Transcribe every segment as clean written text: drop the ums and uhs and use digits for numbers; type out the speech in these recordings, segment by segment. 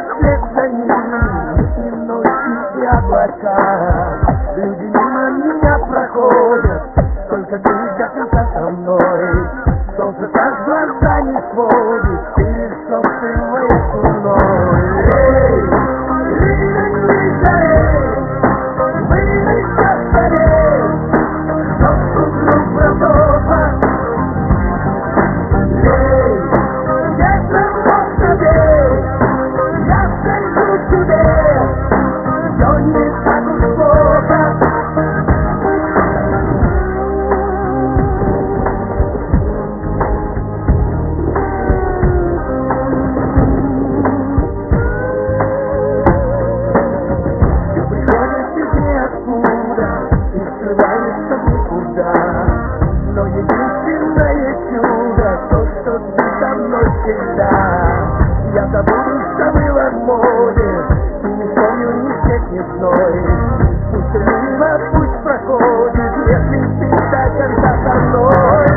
вслед за ним ночи и облака. Люди мимо меня проходят, только ты до конца со мной. Солнце так глаза не сводит, ты лишь собственной луной. Эй, линия зарей, вылезь скорей, чтоб вокруг братова. Эй, ветром в окна бей, я скажу тебе, все не так уж плохо. Я забуду, что было в море, и не помню ни снег, ни зной. Пусть мимо путь проходит, если ты до конца со мной.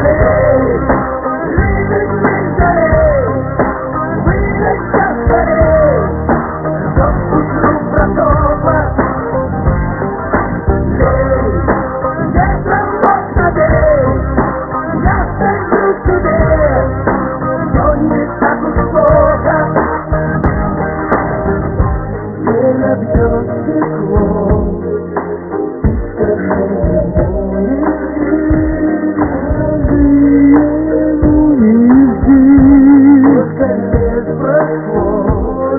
Линия зарей, вылезь скорей, чтоб вокруг братова. Ветром в окна бей, я скажу тебе, все не так уж плохо. Время бьет стекло, скажи ему, сколько лет прошло,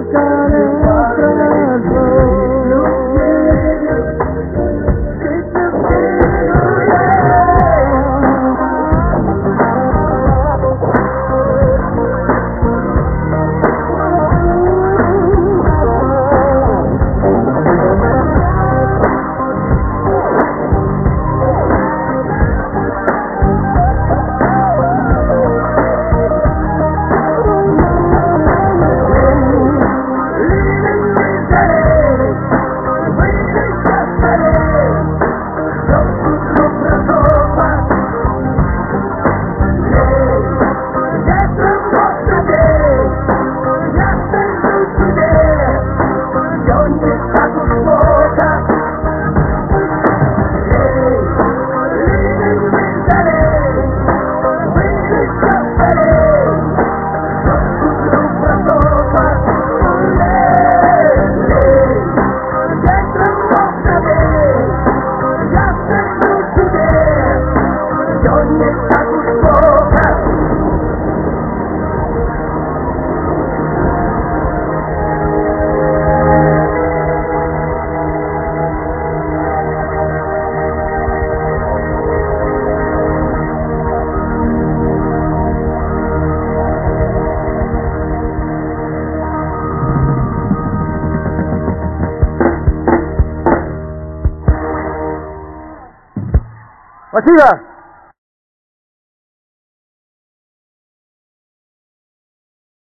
Спасибо!